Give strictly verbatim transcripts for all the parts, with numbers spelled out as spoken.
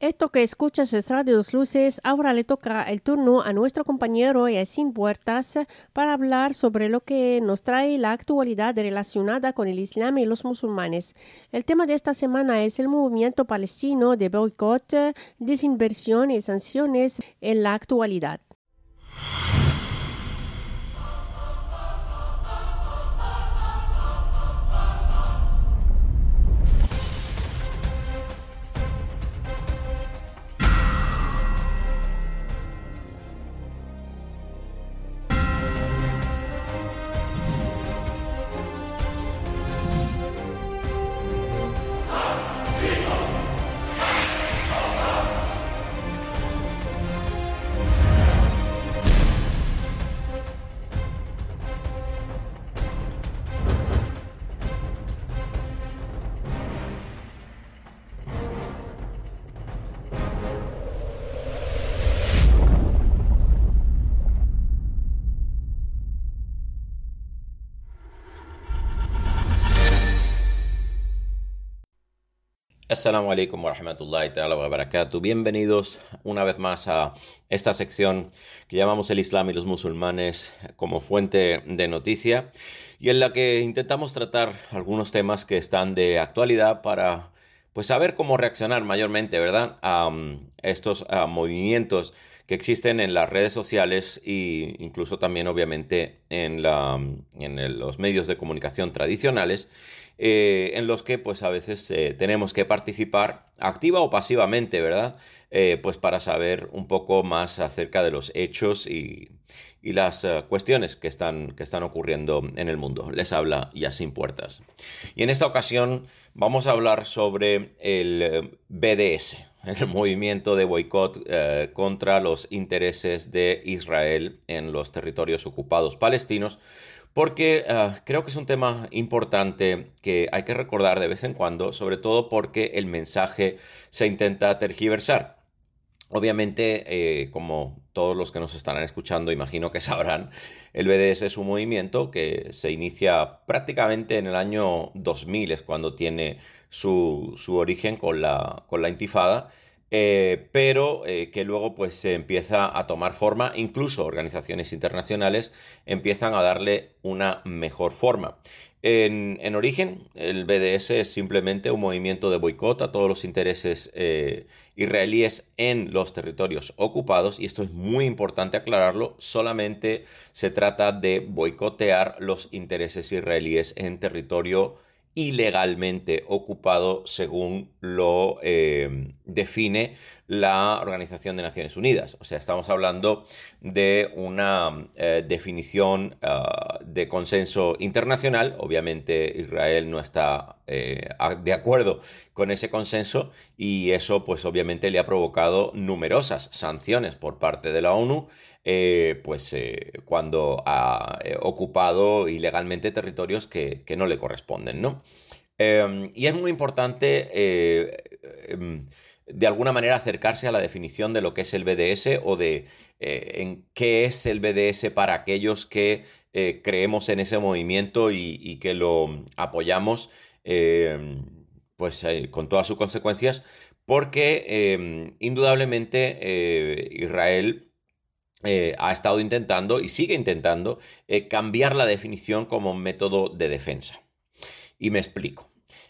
Esto que escuchas es Radio Dos Luces. Ahora le toca el turno a nuestro compañero Yacine Puertas para hablar sobre lo que nos trae la actualidad relacionada con el Islam y los musulmanes. El tema de esta semana es el movimiento palestino de boicot, desinversión y sanciones en la actualidad. Assalamu alaikum wa rahmatullahi ta'ala wa barakatuh. Bienvenidos una vez más a esta sección que llamamos el Islam y los musulmanes como fuente de noticia y en la que intentamos tratar algunos temas que están de actualidad para pues saber cómo reaccionar mayormente, ¿verdad?, a um, estos uh, movimientos que existen en las redes sociales e incluso también obviamente en, la, en el, los medios de comunicación tradicionales, eh, en los que pues a veces eh, tenemos que participar activa o pasivamente, ¿verdad? Eh, pues para saber un poco más acerca de los hechos y, y las uh, cuestiones que están, que están ocurriendo en el mundo. Les habla Yacine Puertas. Y en esta ocasión vamos a hablar sobre el B D S, el movimiento de boicot eh, contra los intereses de Israel en los territorios ocupados palestinos, porque uh, creo que es un tema importante que hay que recordar de vez en cuando, sobre todo porque el mensaje se intenta tergiversar. Obviamente, eh, como todos los que nos estarán escuchando, imagino que sabrán, el B D S es un movimiento que se inicia prácticamente en el año dos mil, es cuando tiene su, su origen con la, con la Intifada, eh, pero eh, que luego pues se empieza a tomar forma, incluso organizaciones internacionales empiezan a darle una mejor forma. En, en origen, el B D S es simplemente un movimiento de boicot a todos los intereses eh, israelíes en los territorios ocupados, y esto es muy importante aclararlo, solamente se trata de boicotear los intereses israelíes en territorio ilegalmente ocupado según lo eh, define la Organización de Naciones Unidas. O sea, estamos hablando de una eh, definición uh, de consenso internacional. Obviamente Israel no está eh, de acuerdo con ese consenso y eso pues obviamente le ha provocado numerosas sanciones por parte de la ONU, eh, pues eh, cuando ha eh, ocupado ilegalmente territorios que, que no le corresponden, ¿no? Eh, y es muy importante eh, eh, de alguna manera acercarse a la definición de lo que es el B D S o de eh, en qué es el B D S para aquellos que eh, creemos en ese movimiento y, y que lo apoyamos eh, pues eh, con todas sus consecuencias, porque eh, indudablemente eh, Israel eh, ha estado intentando y sigue intentando eh, cambiar la definición como método de defensa. Y me explico.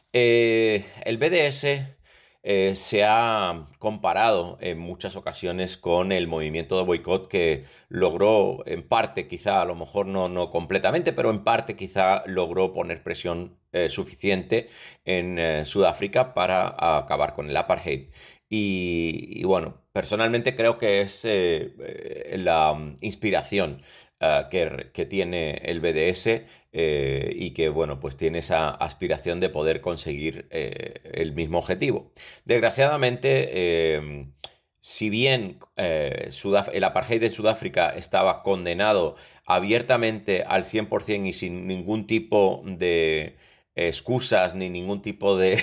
Eh, el B D S eh, se ha comparado en muchas ocasiones con el movimiento de boicot que logró en parte, quizá a lo mejor no, no completamente, pero en parte quizá logró poner presión eh, suficiente en eh, Sudáfrica para acabar con el apartheid. Y, y bueno, personalmente creo que es eh, eh, la um, inspiración uh, que, que tiene el B D S, eh, y que, bueno, pues tiene esa aspiración de poder conseguir eh, el mismo objetivo. Desgraciadamente, eh, si bien eh, Sudaf- el apartheid en Sudáfrica estaba condenado abiertamente al cien por ciento y sin ningún tipo de excusas ni ningún tipo de,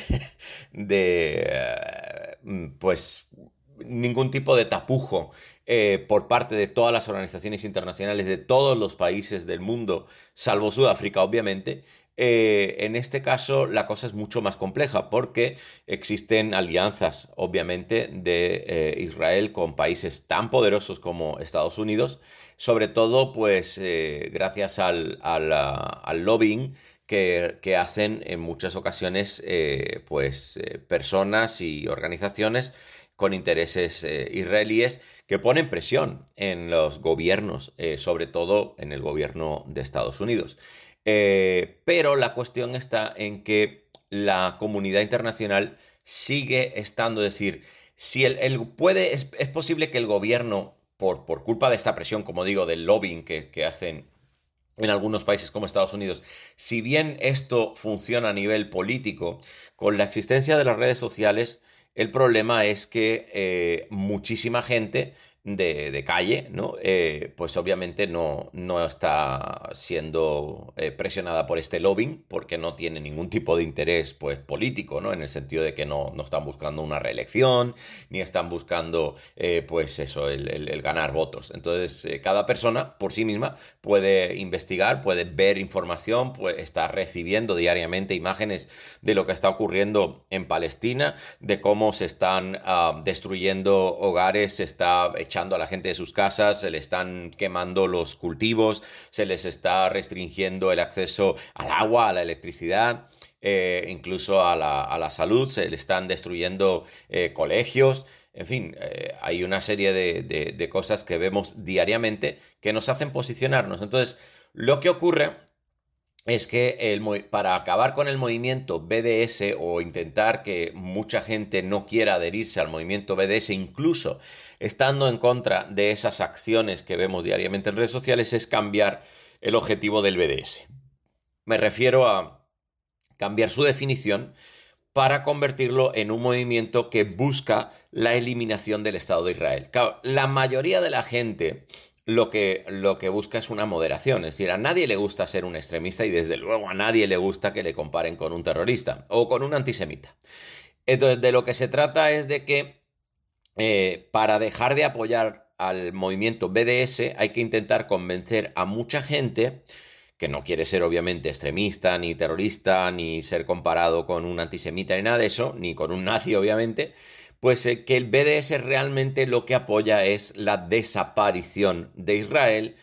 de eh, pues ningún tipo de tapujo eh, por parte de todas las organizaciones internacionales de todos los países del mundo, salvo Sudáfrica, obviamente. Eh, en este caso la cosa es mucho más compleja porque existen alianzas, obviamente, de eh, Israel con países tan poderosos como Estados Unidos, sobre todo pues eh, gracias al, al, ah, al lobbying que, que hacen en muchas ocasiones eh, pues eh, personas y organizaciones con intereses eh, israelíes que ponen presión en los gobiernos, eh, sobre todo en el gobierno de Estados Unidos. Eh, pero la cuestión está en que la comunidad internacional sigue estando, es decir, si el, el- puede, es, es posible que el gobierno, por, por culpa de esta presión, como digo, del lobbying que, que hacen en algunos países como Estados Unidos, si bien esto funciona a nivel político, con la existencia de las redes sociales, el problema es que eh, muchísima gente de, de calle, ¿no? Eh, pues obviamente no, no está siendo eh, presionada por este lobbying porque no tiene ningún tipo de interés pues, político, ¿no? En el sentido de que no, no están buscando una reelección, ni están buscando, eh, pues eso, el, el- el ganar votos. Entonces, eh, cada persona por sí misma puede investigar, puede ver información, puede estar recibiendo diariamente imágenes de lo que está ocurriendo en Palestina, de cómo se están ah, destruyendo hogares, se está echando a la gente de sus casas, se le están quemando los cultivos, se les está restringiendo el acceso al agua, a la electricidad. Eh, incluso a la, a la salud, se le están destruyendo eh, colegios, en fin, eh, hay una serie de, de- de cosas que vemos diariamente que nos hacen posicionarnos. Entonces, lo que ocurre es que el, mo- para acabar con el movimiento B D S o intentar que mucha gente no quiera adherirse al movimiento B D S, incluso estando en contra de esas acciones que vemos diariamente en redes sociales, es cambiar el objetivo del B D S. Me refiero a cambiar su definición para convertirlo en un movimiento que busca la eliminación del Estado de Israel. Claro, la mayoría de la gente lo que, lo que busca es una moderación, es decir, a nadie le gusta ser un extremista y desde luego a nadie le gusta que le comparen con un terrorista o con un antisemita. Entonces, de lo que se trata es de que eh, para dejar de apoyar al movimiento B D S hay que intentar convencer a mucha gente que no quiere ser obviamente extremista, ni terrorista, ni ser comparado con un antisemita, ni nada de eso, ni con un nazi obviamente, pues eh, que el B D S realmente lo que apoya es la desaparición de Israel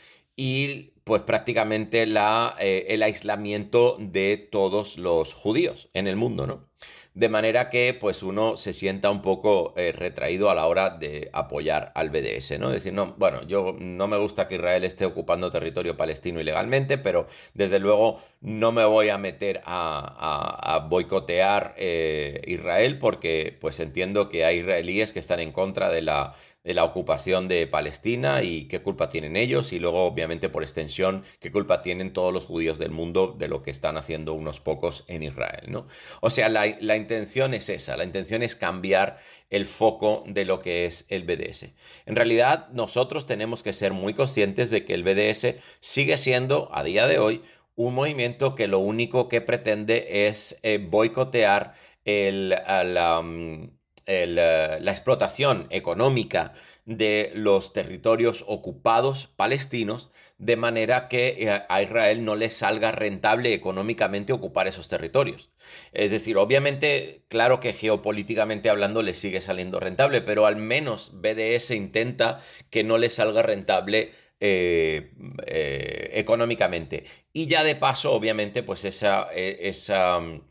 y pues prácticamente la, eh, el aislamiento de todos los judíos en el mundo, ¿no? De manera que pues uno se sienta un poco eh, retraído a la hora de apoyar al B D S, ¿no? Decir, no, bueno, yo no me gusta que Israel esté ocupando territorio palestino ilegalmente, pero desde luego no me voy a meter a, a- a boicotear eh, Israel porque pues entiendo que hay israelíes que están en contra de la, de la ocupación de Palestina y qué culpa tienen ellos y luego obviamente por extensión qué culpa tienen todos los judíos del mundo de lo que están haciendo unos pocos en Israel, ¿no? O sea, la, la intención es esa, la intención es cambiar el foco de lo que es el B D S. En realidad, nosotros tenemos que ser muy conscientes de que el B D S sigue siendo, a día de hoy, un movimiento que lo único que pretende es eh, boicotear el, a la, mm, el, eh, la explotación económica de los territorios ocupados palestinos, de manera que eh, a Israel no le salga rentable económicamente ocupar esos territorios. Es decir, obviamente, claro que geopolíticamente hablando le sigue saliendo rentable, pero al menos B D S intenta que no le salga rentable eh, eh, económicamente. Y ya de paso, obviamente, pues esa, eh, esa, mm,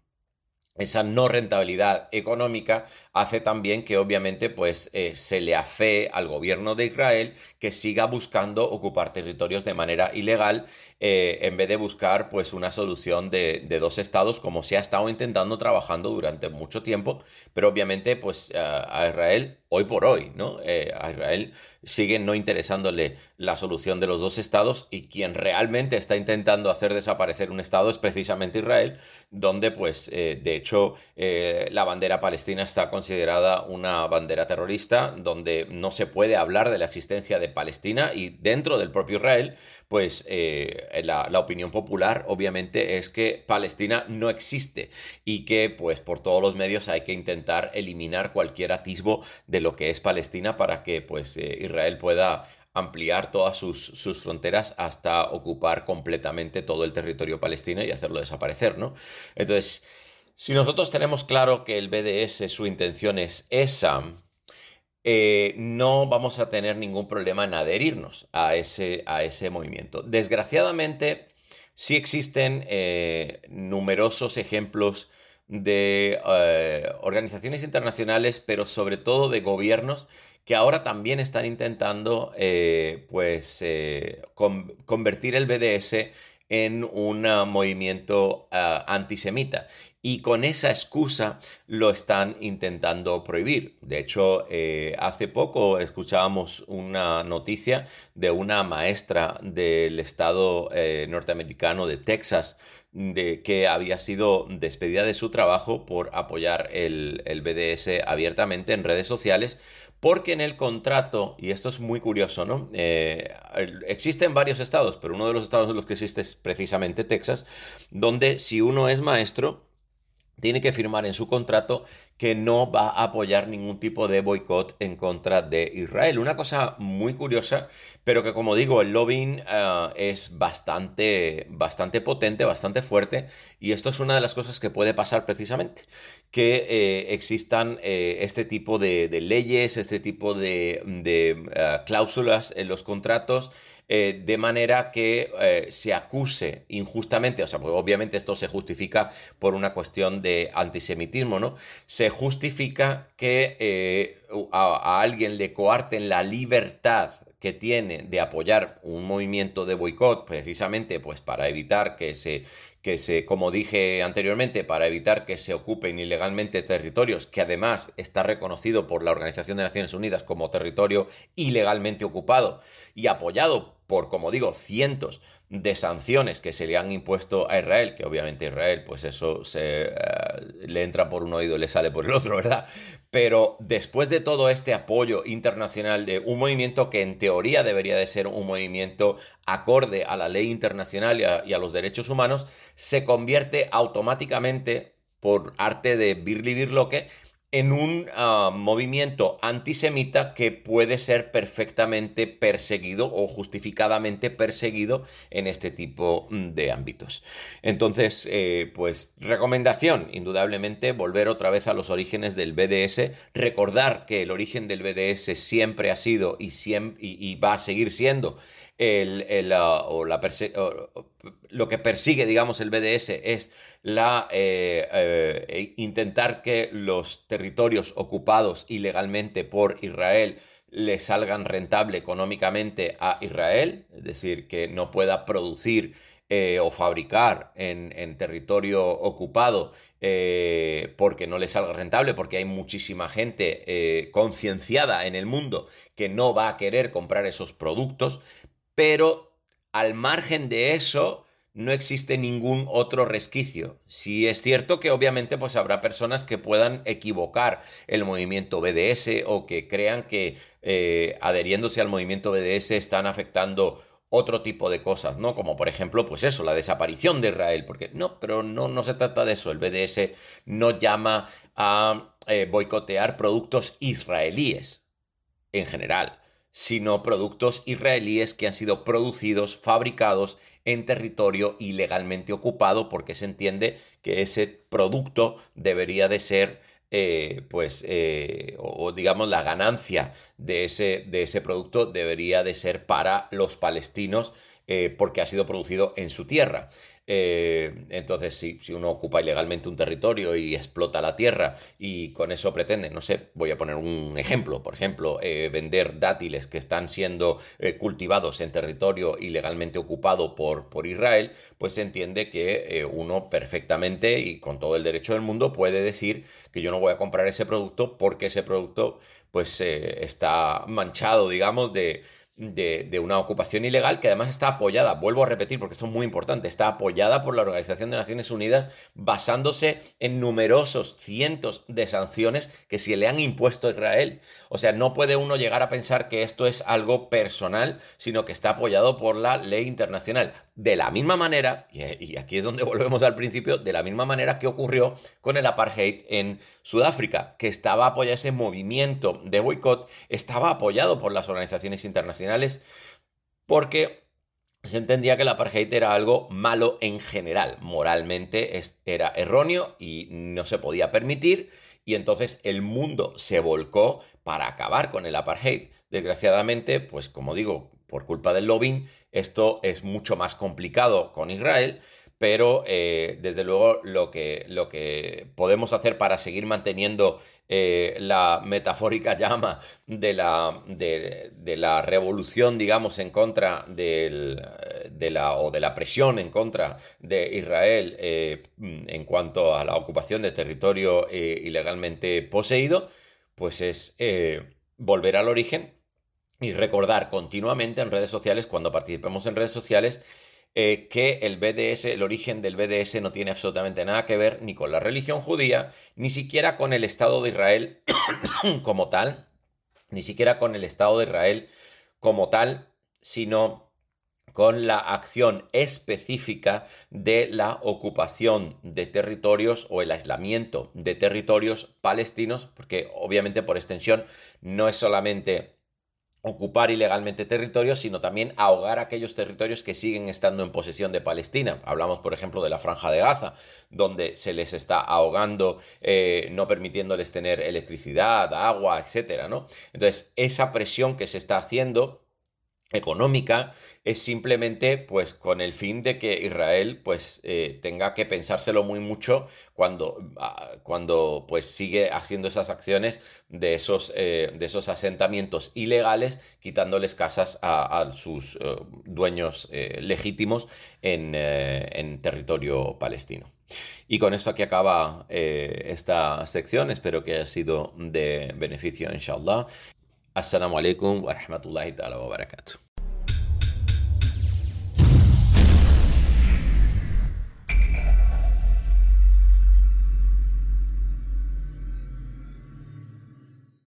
esa no rentabilidad económica hace también que obviamente pues eh, se le afee al gobierno de Israel que siga buscando ocupar territorios de manera ilegal eh, en vez de buscar pues una solución de, de dos estados como se ha estado intentando trabajando durante mucho tiempo, pero obviamente pues a, a Israel hoy por hoy, ¿no? Eh, a Israel sigue no interesándole la solución de los dos estados y quien realmente está intentando hacer desaparecer un estado es precisamente Israel donde pues eh, de hecho hecho, eh, la bandera palestina está considerada una bandera terrorista, donde no se puede hablar de la existencia de Palestina, y dentro del propio Israel, pues eh, la, la opinión popular obviamente es que Palestina no existe y que pues por todos los medios hay que intentar eliminar cualquier atisbo de lo que es Palestina para que pues eh, Israel pueda ampliar todas sus, sus fronteras hasta ocupar completamente todo el territorio palestino y hacerlo desaparecer, ¿no? Entonces, si nosotros tenemos claro que el B D S, su intención es esa, eh, no vamos a tener ningún problema en adherirnos a ese, a ese movimiento. Desgraciadamente, sí existen eh, numerosos ejemplos de eh, organizaciones internacionales, pero sobre todo de gobiernos que ahora también están intentando eh, pues, eh, con- convertir el B D S en un ah, movimiento ah, antisemita. Y con esa excusa lo están intentando prohibir. De hecho, eh, hace poco escuchábamos una noticia de una maestra del estado eh, norteamericano de Texas, de que había sido despedida de su trabajo por apoyar el, el B D S abiertamente en redes sociales, porque en el contrato, y esto es muy curioso, ¿no? Eh, el- existen varios estados, pero uno de los estados en los que existe es precisamente Texas, donde si uno es maestro, tiene que firmar en su contrato que no va a apoyar ningún tipo de boicot en contra de Israel. Una cosa muy curiosa, pero que como digo, el lobbying uh, es bastante, bastante potente, bastante fuerte, y esto es una de las cosas que puede pasar precisamente, que eh, existan eh, este tipo de, de leyes, este tipo de, de uh, cláusulas en los contratos, eh, de manera que eh, se acuse injustamente, o sea, pues obviamente esto se justifica por una cuestión de antisemitismo, ¿no? Se justifica que eh, a, a alguien le coarten la libertad que tiene de apoyar un movimiento de boicot, precisamente pues para evitar que se, que se, como dije anteriormente, para evitar que se ocupen ilegalmente territorios, que además está reconocido por la Organización de Naciones Unidas como territorio ilegalmente ocupado y apoyado por, como digo, cientos de sanciones que se le han impuesto a Israel, que obviamente Israel, pues eso se, uh, le entra por un oído y le sale por el otro, ¿verdad? Pero después de todo este apoyo internacional de un movimiento que en teoría debería de ser un movimiento acorde a la ley internacional y a, y a los derechos humanos, se convierte automáticamente, por arte de Birli Birloque, en un uh, movimiento antisemita que puede ser perfectamente perseguido o justificadamente perseguido en este tipo de ámbitos. Entonces, eh, pues recomendación, indudablemente, volver otra vez a los orígenes del B D S, recordar que el origen del B D S siempre ha sido y, siempre, y, y va a seguir siendo el, el, uh, o la perse o, lo que persigue, digamos, el B D S es la, eh, eh, intentar que los territorios ocupados ilegalmente por Israel le salgan rentable económicamente a Israel, es decir, que no pueda producir eh, o fabricar en, en territorio ocupado eh, porque no le salga rentable, porque hay muchísima gente eh, concienciada en el mundo que no va a querer comprar esos productos, pero al margen de eso no existe ningún otro resquicio. Sí es cierto que obviamente pues habrá personas que puedan equivocar el movimiento B D S o que crean que eh, adheriéndose al movimiento B D S están afectando otro tipo de cosas, ¿no? Como por ejemplo, pues eso, la desaparición de Israel, porque no, pero no, no se trata de eso. El B D S no llama a eh, boicotear productos israelíes en general, sino productos israelíes que han sido producidos, fabricados en territorio ilegalmente ocupado, porque se entiende que ese producto debería de ser, eh, pues, eh, o, o, digamos, la ganancia de ese, de ese producto debería de ser para los palestinos, eh, porque ha sido producido en su tierra. Eh, entonces, si, si uno ocupa ilegalmente un territorio y explota la tierra y con eso pretende, no sé, voy a poner un ejemplo, por ejemplo, eh, vender dátiles que están siendo eh, cultivados en territorio ilegalmente ocupado por, por Israel, pues se entiende que eh, uno perfectamente y con todo el derecho del mundo puede decir que yo no voy a comprar ese producto porque ese producto pues eh, está manchado, digamos, de de, de una ocupación ilegal que además está apoyada, vuelvo a repetir porque esto es muy importante, está apoyada por la Organización de Naciones Unidas basándose en numerosos cientos de sanciones que se le han impuesto a Israel. O sea, no puede uno llegar a pensar que esto es algo personal, sino que está apoyado por la ley internacional. De la misma manera, y aquí es donde volvemos al principio, de la misma manera que ocurrió con el apartheid en Sudáfrica, que estaba apoyado, ese movimiento de boicot estaba apoyado por las organizaciones internacionales porque se entendía que el apartheid era algo malo en general, moralmente era erróneo y no se podía permitir, y entonces el mundo se volcó para acabar con el apartheid. Desgraciadamente, pues como digo, por culpa del lobbying, esto es mucho más complicado con Israel, pero eh, desde luego lo que, lo que podemos hacer para seguir manteniendo eh, la metafórica llama de la, de, de la revolución, digamos, en contra del, de la, o de la presión en contra de Israel eh, en cuanto a la ocupación de territorio eh, ilegalmente poseído, pues es eh, volver al origen y recordar continuamente en redes sociales, cuando participemos en redes sociales, eh, que el B D S, el origen del B D S no tiene absolutamente nada que ver ni con la religión judía, ni siquiera con el Estado de Israel como tal, ni siquiera con el Estado de Israel como tal, sino con la acción específica de la ocupación de territorios o el aislamiento de territorios palestinos, porque obviamente por extensión no es solamente ocupar ilegalmente territorios, sino también ahogar aquellos territorios que siguen estando en posesión de Palestina. Hablamos, por ejemplo, de la Franja de Gaza, donde se les está ahogando, eh, no permitiéndoles tener electricidad, agua, etcétera, ¿no? Entonces, esa presión que se está haciendo económica es simplemente pues con el fin de que Israel pues eh, tenga que pensárselo muy mucho cuando, ah, cuando pues sigue haciendo esas acciones de esos, eh, de esos asentamientos ilegales, quitándoles casas a, a sus eh, dueños eh, legítimos en, eh, en territorio palestino. Y con esto aquí acaba eh, esta sección, espero que haya sido de beneficio, inshallah. Assalamu alaikum wa rahmatullahi ta'ala wa barakatuh.